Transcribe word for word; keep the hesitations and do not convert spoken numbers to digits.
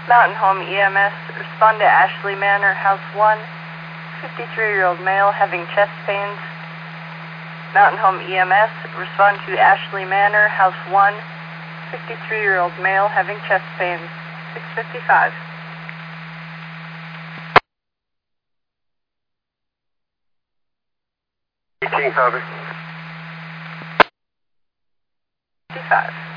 Mountain Home E M S, respond to Ashley Manor, House one, fifty-three-year-old male having chest pains. Mountain Home E M S, respond to Ashley Manor, House one, fifty-three-year-old male having chest pains. six fifty-five. eighteen, copy. fifty-five.